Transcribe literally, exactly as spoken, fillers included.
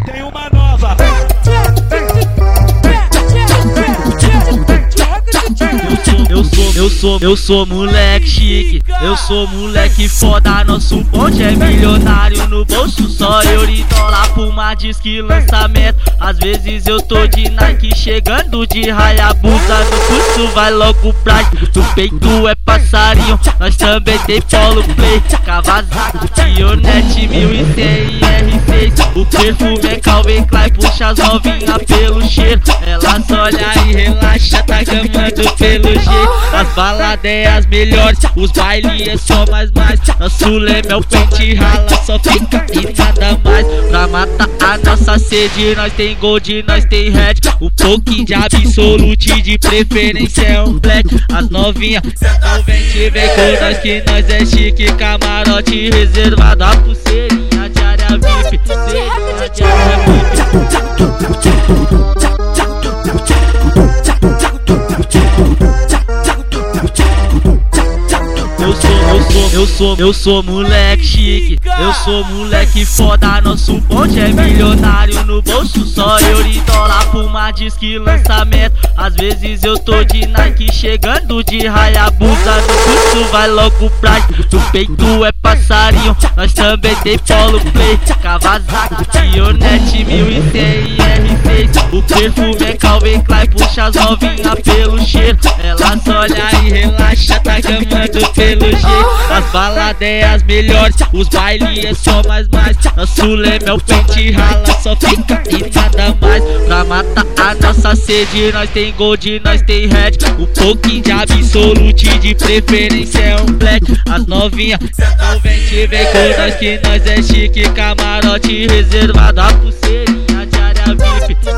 tem uma nova. Eu sou, eu sou, eu sou moleque chique, eu sou moleque foda, nosso bonde é milionário no bolso, só eu e dólar por uma disque lançamento. Às vezes eu tô de Nike chegando de Hayabusa, no curso vai logo pra do peito é passarinho, nós também tem Polo Play, Kawasaki, Ionete mil e cem e R seis, o perfume é Calvin Klein, puxa as novinha pelo cheiro, elas olham e relaxa, tá gamando pelo jeito. As baladas é as melhores, os bailes é só mais mais. Nosso lema é o pente rala, só fica e nada mais. Pra matar a nossa sede, nós tem gold, nós tem red. O pouquinho de absolute, de preferência é um black. As novinhas, então vem te ver com nós que nós é chique. Camarote reservado, a pulseirinha de área V I P, pulseirinha de área V I P. Eu sou, eu sou, eu sou, eu sou moleque chique, eu sou moleque foda, nosso bonde é milionário no bolso, só eu e dólar por uma disque lançamento. Às vezes eu tô de Nike chegando de Hayabusa, no curso vai logo pra do peito é passarinho, nós também tem Polo Play, Kawasaki, Ionete mil e cem e R seis, o perfume é Calvin Klein, puxa as novinha pelo cheiro, elas olham e relaxa, tá gamando pelo jeito. As baladas é as melhores, os bailes é só mais mais. Nosso lema é o pente rala, só fica e nada mais. Pra matar a nossa sede, nós tem gold, nós tem red. O pouquinho de absolute, de preferência é um black. As novinha, então vem te ver com nós que nós é chique. Camarote reservado, a pulseirinha de área V I P.